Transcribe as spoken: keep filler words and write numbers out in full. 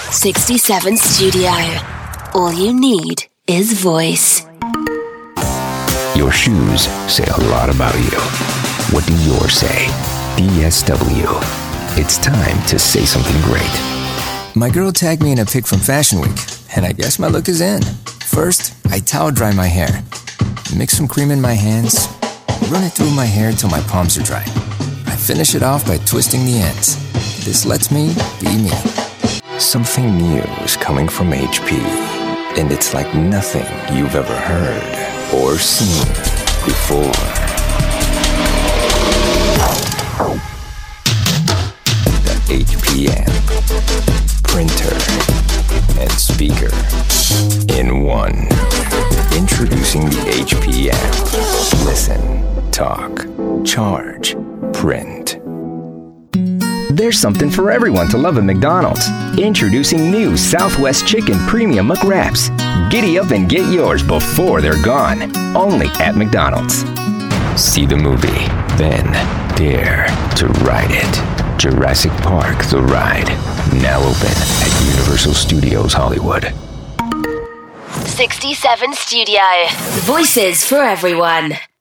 sixty-seven Studio. All you need is voice. Your shoes say a lot about you. What do yours say? D S W. It's time to say something great. My girl tagged me in a pic from Fashion Week, and I guess my look is in. First, I towel dry my hair. Mix some cream in my hands. Run it through my hair till my palms are dry. I finish it off by twisting the ends. This lets me be me. Something new is coming from H P, and it's like nothing you've ever heard or seen before. The H P Amp, printer, and speaker in one. Introducing the H P Amp. Listen, talk, charge, print. There's something for everyone to love at McDonald's. Introducing new Southwest Chicken Premium McWraps. Giddy up and get yours before they're gone. Only at McDonald's. See the movie, then dare to ride it. Jurassic Park The Ride. Now open at Universal Studios Hollywood. sixty-seven Studio. Voices for everyone.